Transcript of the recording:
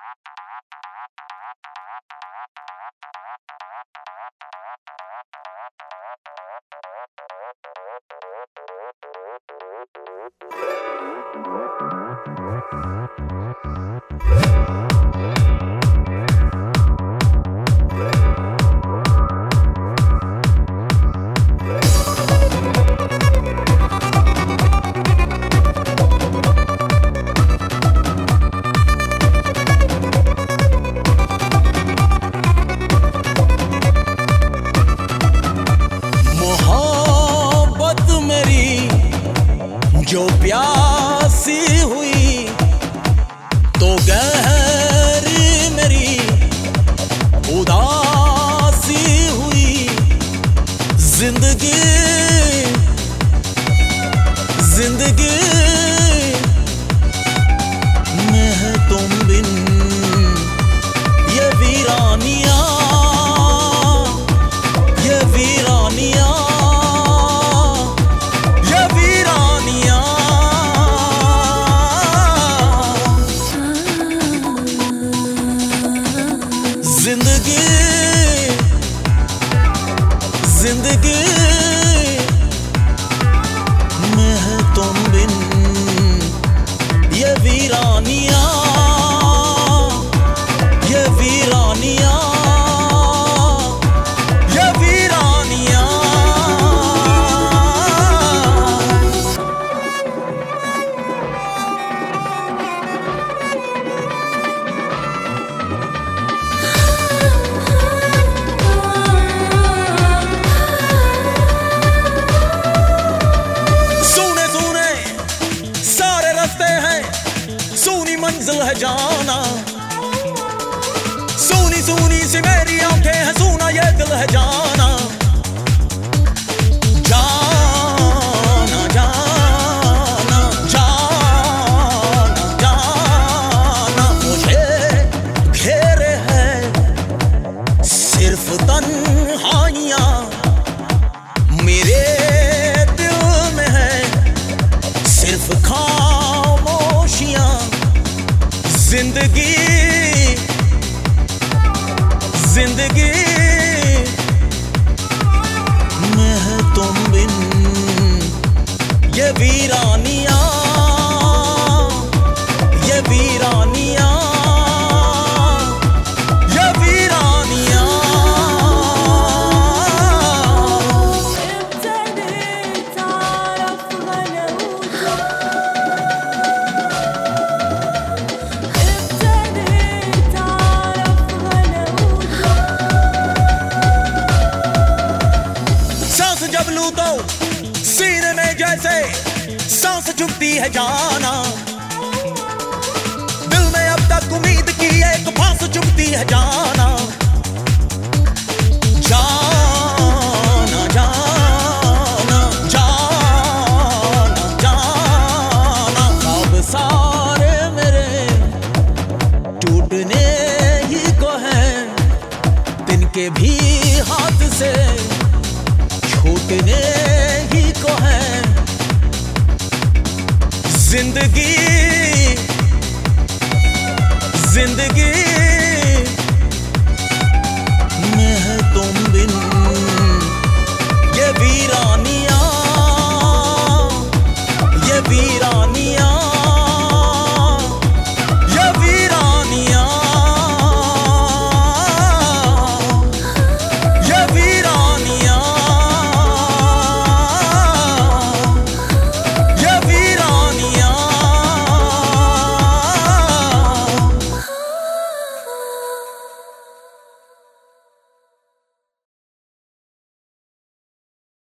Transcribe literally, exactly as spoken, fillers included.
जो प्यासी हुई तो गहरी मेरी उदासी हुई। जिंदगी जिंदगी में है तुम बिन ये वीरानिया ये वीरानिया जिंदगी जिंदगी में है तुम बिन ये वीरानिया ये वीरानिया ये वीरानिया। सूनी मंजिल है जाना, सूनी सूनी सी मेरी आंखें हैं, सूना ये दिल है जाना। जाना जाना जाना जाना मुझे घेरे है सिर्फ तन्हाइयां, मेरे दिल में है सिर्फ खामोशियां। जिंदगी जिंदगी में है तुम बिन ये वीरानिया ये वीरानिया ये वीरानिया। जब लूं तो सीने में जैसे सांस चुभती है जाना, दिल में अब तक उम्मीद की एक फांस चुभती है जाना। जाना जाना जाना जाना अब सारे मेरे टूटने ही को हैं, तिनके भी हाथ से छूटने ही को है। जिंदगी जिंदगी